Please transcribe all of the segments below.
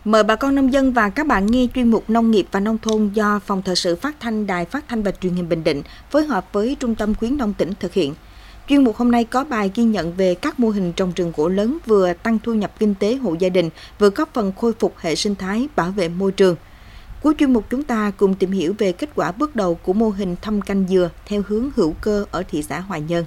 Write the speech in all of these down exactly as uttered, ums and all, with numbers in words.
Mời bà con nông dân và các bạn nghe chuyên mục Nông nghiệp và Nông thôn do Phòng Thời sự Phát thanh Đài Phát thanh và Truyền hình Bình Định phối hợp với Trung tâm Khuyến nông tỉnh thực hiện. Chuyên mục hôm nay có bài ghi nhận về các mô hình trồng rừng gỗ lớn vừa tăng thu nhập kinh tế hộ gia đình, vừa góp phần khôi phục hệ sinh thái, bảo vệ môi trường. Cuối chuyên mục chúng ta cùng tìm hiểu về kết quả bước đầu của mô hình thâm canh dừa theo hướng hữu cơ ở thị xã Hoài Nhơn.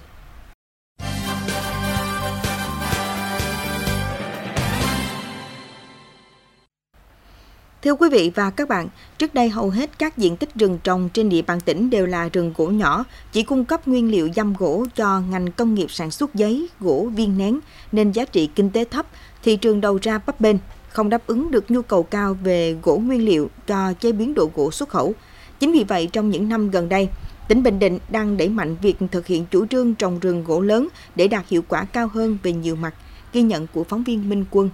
Thưa quý vị và các bạn, trước đây hầu hết các diện tích rừng trồng trên địa bàn tỉnh đều là rừng gỗ nhỏ, chỉ cung cấp nguyên liệu giam gỗ cho ngành công nghiệp sản xuất giấy, gỗ viên nén, nên giá trị kinh tế thấp, thị trường đầu ra bấp bênh, không đáp ứng được nhu cầu cao về gỗ nguyên liệu cho chế biến đồ gỗ xuất khẩu. Chính vì vậy, trong những năm gần đây, tỉnh Bình Định đang đẩy mạnh việc thực hiện chủ trương trồng rừng gỗ lớn để đạt hiệu quả cao hơn về nhiều mặt, ghi nhận của phóng viên Minh Quân.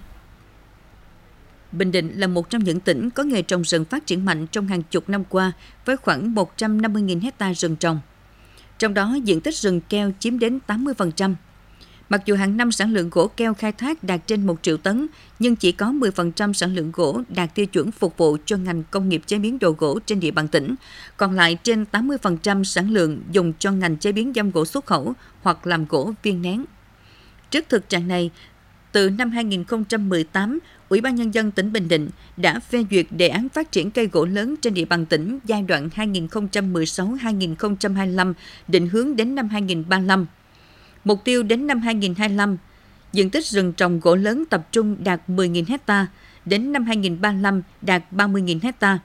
Bình Định là một trong những tỉnh có nghề trồng rừng phát triển mạnh trong hàng chục năm qua với khoảng một trăm năm mươi nghìn hectare rừng trồng. Trong đó, diện tích rừng keo chiếm đến tám mươi phần trăm. Mặc dù hàng năm sản lượng gỗ keo khai thác đạt trên một triệu tấn, nhưng chỉ có mười phần trăm sản lượng gỗ đạt tiêu chuẩn phục vụ cho ngành công nghiệp chế biến đồ gỗ trên địa bàn tỉnh. Còn lại trên tám mươi phần trăm sản lượng dùng cho ngành chế biến giam gỗ xuất khẩu hoặc làm gỗ viên nén. Trước thực trạng này, từ năm hai nghìn không trăm mười tám, Ủy ban Nhân dân tỉnh Bình Định đã phê duyệt đề án phát triển cây gỗ lớn trên địa bàn tỉnh giai đoạn hai nghìn không trăm mười sáu đến hai nghìn không trăm hai mươi lăm, định hướng đến năm hai nghìn không trăm ba mươi lăm. Mục tiêu đến năm hai nghìn không trăm hai mươi lăm, diện tích rừng trồng gỗ lớn tập trung đạt mười nghìn hectare, đến năm hai nghìn không trăm ba mươi lăm đạt ba mươi nghìn hectare.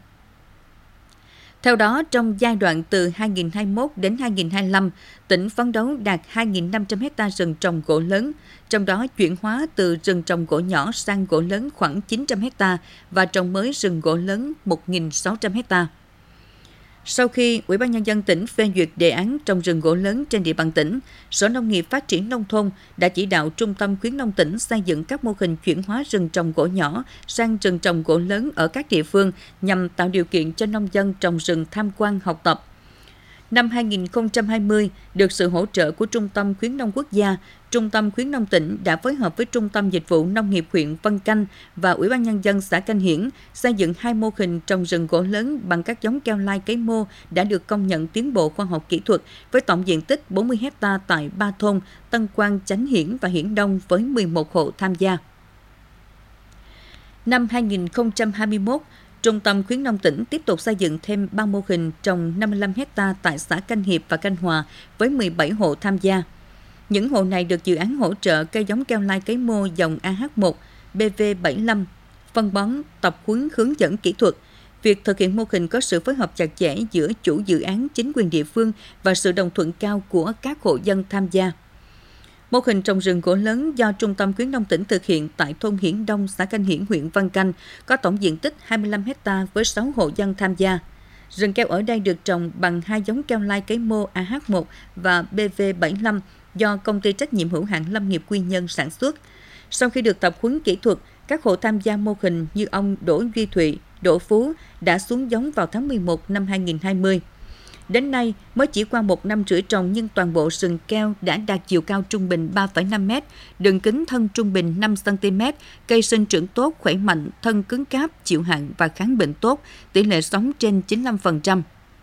Theo đó, trong giai đoạn từ hai nghìn không trăm hai mươi mốt đến hai nghìn không trăm hai mươi lăm, tỉnh phấn đấu đạt hai nghìn năm trăm hectare rừng trồng gỗ lớn, trong đó chuyển hóa từ rừng trồng gỗ nhỏ sang gỗ lớn khoảng chín trăm hectare và trồng mới rừng gỗ lớn một nghìn sáu trăm hectare. Sau khi Ủy ban Nhân dân tỉnh phê duyệt đề án trồng rừng gỗ lớn trên địa bàn tỉnh, Sở Nông nghiệp Phát triển Nông thôn đã chỉ đạo Trung tâm Khuyến nông tỉnh xây dựng các mô hình chuyển hóa rừng trồng gỗ nhỏ sang rừng trồng gỗ lớn ở các địa phương nhằm tạo điều kiện cho nông dân trồng rừng tham quan học tập. Năm hai nghìn không trăm hai mươi, được sự hỗ trợ của Trung tâm Khuyến nông Quốc gia, Trung tâm Khuyến nông tỉnh đã phối hợp với Trung tâm Dịch vụ Nông nghiệp huyện Vân Canh và Ủy ban Nhân dân xã Canh Hiển xây dựng hai mô hình trồng rừng gỗ lớn bằng các giống keo lai cấy mô đã được công nhận tiến bộ khoa học kỹ thuật với tổng diện tích bốn mươi hectare tại ba thôn Tân Quang, Chánh Hiển và Hiển Đông với mười một hộ tham gia. Năm hai nghìn không trăm hai mươi mốt, Trung tâm Khuyến nông tỉnh tiếp tục xây dựng thêm ba mô hình trồng năm mươi lăm hectare tại xã Canh Hiệp và Canh Hòa với mười bảy hộ tham gia. Những hộ này được dự án hỗ trợ cây giống keo lai cấy mô dòng A H một, B V bảy mươi lăm, phân bón, tập huấn hướng dẫn kỹ thuật. Việc thực hiện mô hình có sự phối hợp chặt chẽ giữa chủ dự án, chính quyền địa phương và sự đồng thuận cao của các hộ dân tham gia. Mô hình trồng rừng gỗ lớn do Trung tâm Khuyến nông tỉnh thực hiện tại thôn Hiển Đông, xã Canh Hiển, huyện Vân Canh, có tổng diện tích hai mươi lăm hectare với sáu hộ dân tham gia. Rừng keo ở đây được trồng bằng hai giống keo lai cấy mô A H một và B V bảy mươi lăm do Công ty trách nhiệm hữu hạn Lâm nghiệp Quy Nhơn sản xuất. Sau khi được tập huấn kỹ thuật, các hộ tham gia mô hình như ông Đỗ Duy Thụy, Đỗ Phú đã xuống giống vào tháng mười một năm hai nghìn không trăm hai mươi. Đến nay, mới chỉ qua một năm rưỡi trồng nhưng toàn bộ rừng keo đã đạt chiều cao trung bình ba phẩy năm mét, đường kính thân trung bình năm xăng ti mét, cây sinh trưởng tốt, khỏe mạnh, thân cứng cáp, chịu hạn và kháng bệnh tốt, tỷ lệ sống trên chín mươi lăm phần trăm.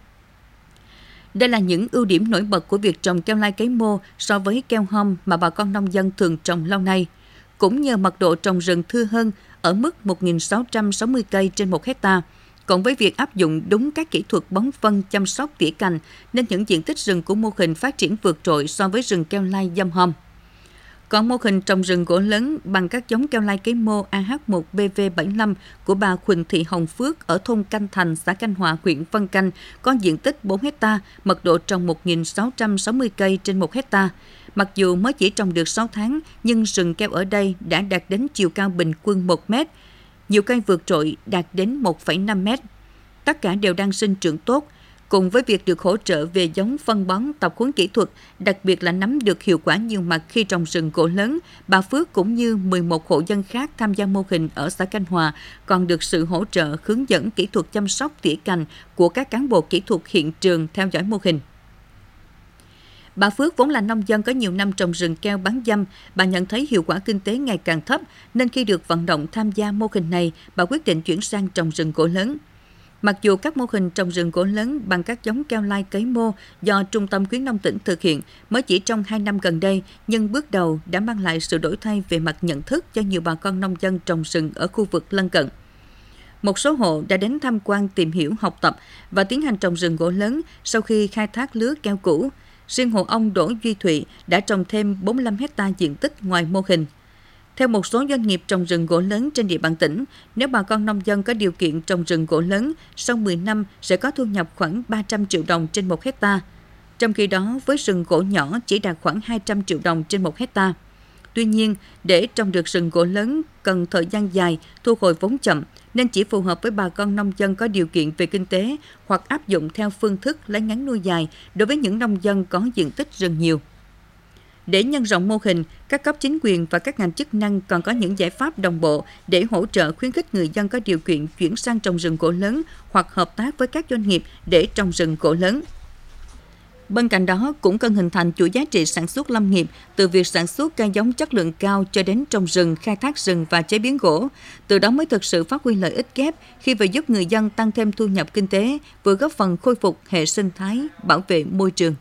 Đây là những ưu điểm nổi bật của việc trồng keo lai cấy mô so với keo hom mà bà con nông dân thường trồng lâu nay. Cũng nhờ mật độ trồng rừng thưa hơn ở mức một nghìn sáu trăm sáu mươi cây trên một hectare, cộng với việc áp dụng đúng các kỹ thuật bón phân, chăm sóc tỉa cành, nên những diện tích rừng của mô hình phát triển vượt trội so với rừng keo lai dăm hom. Còn mô hình trồng rừng gỗ lớn bằng các giống keo lai cấy mô A H một B V bảy mươi lăm của bà Huỳnh Thị Hồng Phước ở thôn Canh Thành, xã Canh Hòa, huyện Vân Canh có diện tích bốn hectare, mật độ trồng một nghìn sáu trăm sáu mươi cây trên một hectare. Mặc dù mới chỉ trồng được sáu tháng, nhưng rừng keo ở đây đã đạt đến chiều cao bình quân một mét. Nhiều cây vượt trội đạt đến một phẩy năm mét. Tất cả đều đang sinh trưởng tốt. Cùng với việc được hỗ trợ về giống phân bón, tập huấn kỹ thuật, đặc biệt là nắm được hiệu quả nhiều mặt khi trồng rừng gỗ lớn, bà Phước cũng như mười một hộ dân khác tham gia mô hình ở xã Canh Hòa còn được sự hỗ trợ hướng dẫn kỹ thuật chăm sóc tỉa cành của các cán bộ kỹ thuật hiện trường theo dõi mô hình. Bà Phước vốn là nông dân có nhiều năm trồng rừng keo bán dăm, bà nhận thấy hiệu quả kinh tế ngày càng thấp, nên khi được vận động tham gia mô hình này, bà quyết định chuyển sang trồng rừng gỗ lớn. Mặc dù các mô hình trồng rừng gỗ lớn bằng các giống keo lai cấy mô do Trung tâm Khuyến nông tỉnh thực hiện mới chỉ trong hai năm gần đây, nhưng bước đầu đã mang lại sự đổi thay về mặt nhận thức cho nhiều bà con nông dân trồng rừng ở khu vực lân cận. Một số hộ đã đến tham quan, tìm hiểu, học tập và tiến hành trồng rừng gỗ lớn sau khi khai thác lứa keo cũ. Riêng hộ ông Đỗ Duy Thụy đã trồng thêm bốn mươi lăm héc ta diện tích ngoài mô hình. Theo một số doanh nghiệp trồng rừng gỗ lớn trên địa bàn tỉnh, nếu bà con nông dân có điều kiện trồng rừng gỗ lớn, sau mười năm sẽ có thu nhập khoảng ba trăm triệu đồng trên một hecta. Trong khi đó, với rừng gỗ nhỏ chỉ đạt khoảng hai trăm triệu đồng trên một hecta. Tuy nhiên, để trồng được rừng gỗ lớn cần thời gian dài, thu hồi vốn chậm, nên chỉ phù hợp với bà con nông dân có điều kiện về kinh tế hoặc áp dụng theo phương thức lấy ngắn nuôi dài đối với những nông dân có diện tích rừng nhiều. Để nhân rộng mô hình, các cấp chính quyền và các ngành chức năng còn có những giải pháp đồng bộ để hỗ trợ khuyến khích người dân có điều kiện chuyển sang trồng rừng gỗ lớn hoặc hợp tác với các doanh nghiệp để trồng rừng gỗ lớn. Bên cạnh đó, cũng cần hình thành chuỗi giá trị sản xuất lâm nghiệp từ việc sản xuất cây giống chất lượng cao cho đến trồng rừng, khai thác rừng và chế biến gỗ. Từ đó mới thực sự phát huy lợi ích kép khi vừa giúp người dân tăng thêm thu nhập kinh tế, vừa góp phần khôi phục hệ sinh thái, bảo vệ môi trường.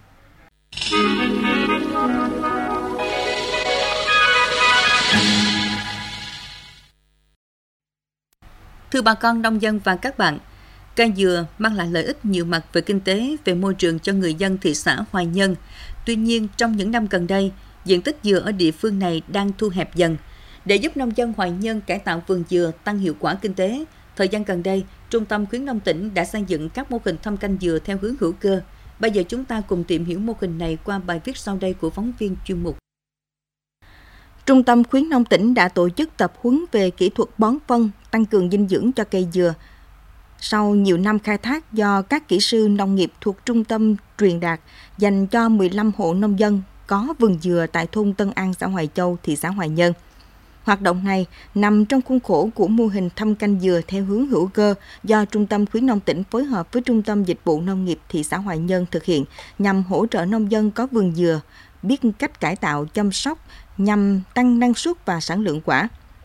Thưa bà con nông dân và các bạn, cây dừa mang lại lợi ích nhiều mặt về kinh tế, về môi trường cho người dân thị xã Hoài Nhơn. Tuy nhiên, trong những năm gần đây, diện tích dừa ở địa phương này đang thu hẹp dần. Để giúp nông dân Hoài Nhơn cải tạo vườn dừa, tăng hiệu quả kinh tế, thời gian gần đây, Trung tâm Khuyến nông tỉnh đã xây dựng các mô hình thâm canh dừa theo hướng hữu cơ. Bây giờ chúng ta cùng tìm hiểu mô hình này qua bài viết sau đây của phóng viên chuyên mục. Trung tâm Khuyến nông tỉnh đã tổ chức tập huấn về kỹ thuật bón phân, tăng cường dinh dưỡng cho cây dừa. Sau nhiều năm khai thác do các kỹ sư nông nghiệp thuộc trung tâm truyền đạt dành cho mười lăm hộ nông dân có vườn dừa tại thôn Tân An, xã Hoài Châu, thị xã Hoài Nhơn. Hoạt động này nằm trong khuôn khổ của mô hình thâm canh dừa theo hướng hữu cơ do Trung tâm Khuyến nông tỉnh phối hợp với Trung tâm Dịch vụ Nông nghiệp thị xã Hoài Nhơn thực hiện nhằm hỗ trợ nông dân có vườn dừa biết cách cải tạo, chăm sóc nhằm tăng năng suất và sản lượng quả.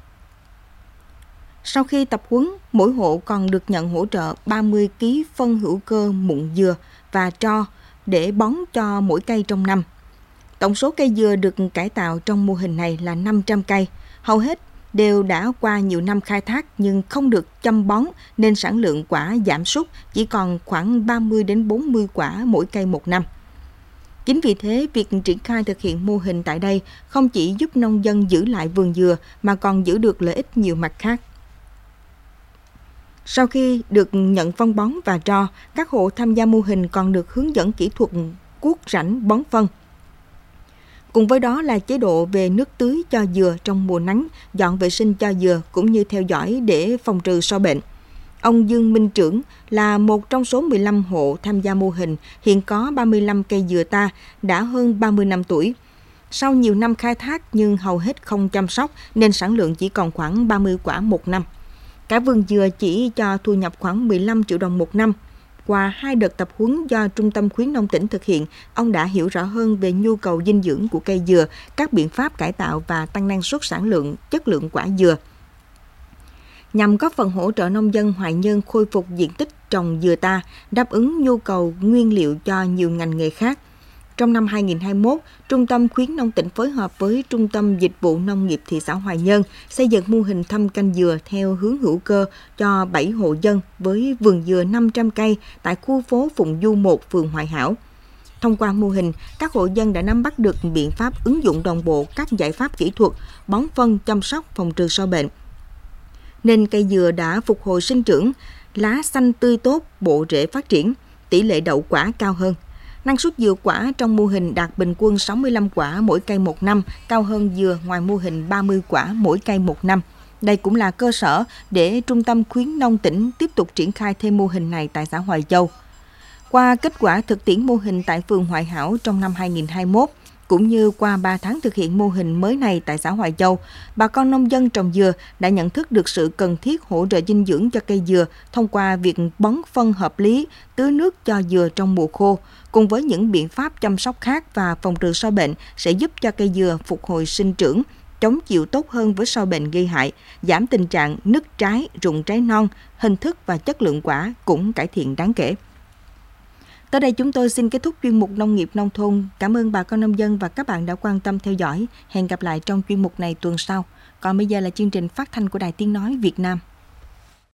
Sau khi tập huấn, mỗi hộ còn được nhận hỗ trợ ba mươi ki lô gam phân hữu cơ mụn dừa và tro để bón cho mỗi cây trong năm. Tổng số cây dừa được cải tạo trong mô hình này là năm trăm cây. Hầu hết đều đã qua nhiều năm khai thác nhưng không được chăm bón nên sản lượng quả giảm sút, chỉ còn khoảng ba mươi đến bốn mươi quả mỗi cây một năm. Chính vì thế, việc triển khai thực hiện mô hình tại đây không chỉ giúp nông dân giữ lại vườn dừa mà còn giữ được lợi ích nhiều mặt khác. Sau khi được nhận phân bón và tro, các hộ tham gia mô hình còn được hướng dẫn kỹ thuật cuốc rãnh bón phân. Cùng với đó là chế độ về nước tưới cho dừa trong mùa nắng, dọn vệ sinh cho dừa cũng như theo dõi để phòng trừ sâu bệnh. Ông Dương Minh Trưởng là một trong số mười lăm hộ tham gia mô hình, hiện có ba mươi lăm cây dừa ta đã hơn ba mươi năm tuổi. Sau nhiều năm khai thác nhưng hầu hết không chăm sóc nên sản lượng chỉ còn khoảng ba mươi quả một năm. Cả vườn dừa chỉ cho thu nhập khoảng mười lăm triệu đồng một năm. Qua hai đợt tập huấn do Trung tâm Khuyến nông tỉnh thực hiện, ông đã hiểu rõ hơn về nhu cầu dinh dưỡng của cây dừa, các biện pháp cải tạo và tăng năng suất sản lượng, chất lượng quả dừa. Nhằm góp phần hỗ trợ nông dân Hoài Nhơn khôi phục diện tích trồng dừa ta, đáp ứng nhu cầu nguyên liệu cho nhiều ngành nghề khác. Trong năm hai nghìn không trăm hai mươi mốt, Trung tâm Khuyến nông tỉnh phối hợp với Trung tâm Dịch vụ Nông nghiệp thị xã Hoài Nhơn xây dựng mô hình thâm canh dừa theo hướng hữu cơ cho bảy hộ dân với vườn dừa năm trăm cây tại khu phố Phụng Du một, phường Hoài Hảo. Thông qua mô hình, các hộ dân đã nắm bắt được biện pháp ứng dụng đồng bộ các giải pháp kỹ thuật, bón phân, chăm sóc, phòng trừ sâu bệnh. Nên cây dừa đã phục hồi sinh trưởng, lá xanh tươi tốt, bộ rễ phát triển, tỷ lệ đậu quả cao hơn. Năng suất dừa quả trong mô hình đạt bình quân sáu mươi lăm quả mỗi cây một năm, cao hơn dừa ngoài mô hình ba mươi quả mỗi cây một năm. Đây cũng là cơ sở để Trung tâm Khuyến nông tỉnh tiếp tục triển khai thêm mô hình này tại xã Hoài Châu. Qua kết quả thực tiễn mô hình tại phường Hoài Hảo trong năm hai nghìn không trăm hai mươi mốt, Cũng như qua ba tháng thực hiện mô hình mới này tại xã Hoài Châu, bà con nông dân trồng dừa đã nhận thức được sự cần thiết hỗ trợ dinh dưỡng cho cây dừa thông qua việc bón phân hợp lý, tưới nước cho dừa trong mùa khô, cùng với những biện pháp chăm sóc khác và phòng trừ sâu bệnh sẽ giúp cho cây dừa phục hồi sinh trưởng, chống chịu tốt hơn với sâu bệnh gây hại, giảm tình trạng nứt trái, rụng trái non, hình thức và chất lượng quả cũng cải thiện đáng kể. Tới đây chúng tôi xin kết thúc chuyên mục Nông nghiệp nông thôn. Cảm ơn bà con nông dân và các bạn đã quan tâm theo dõi. Hẹn gặp lại trong chuyên mục này tuần sau. Còn bây giờ là chương trình phát thanh của Đài Tiếng Nói Việt Nam.